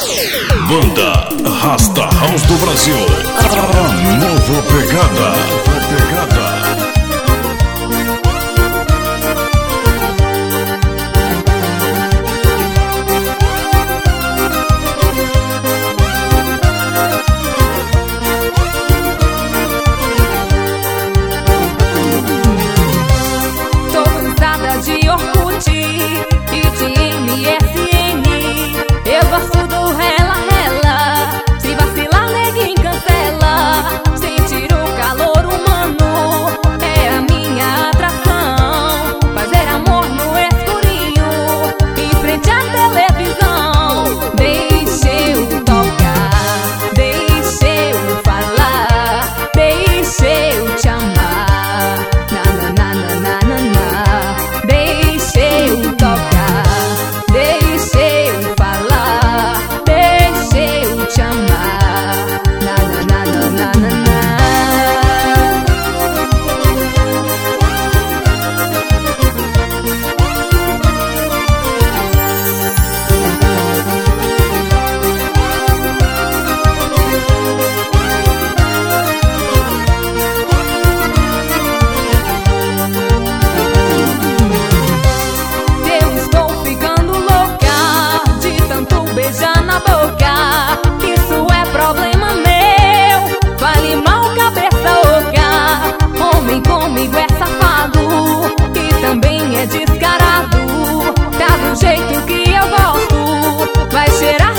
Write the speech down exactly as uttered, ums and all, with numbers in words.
Banda Rasta House do Brasil. A nova pegada. Nova pegada. De Orkut e de M S N, eu gosto do rela rela. Se vacilar, neguinho cancela. Sentir o calor humano é a minha atração. Fazer amor no escurinho em frente à televisão. Deixa eu tocar, deixa eu falar, deixa eu te amar. Na na na na na na na. Deixa eu tocar, deixa eu falar, deixa eu te amar. Na na na na na na na. Beijar na boca, isso é problema meu. Vale mal cabeça oca. Homem comigo é safado e também é descarado. Tá do jeito que eu gosto, vai cheirar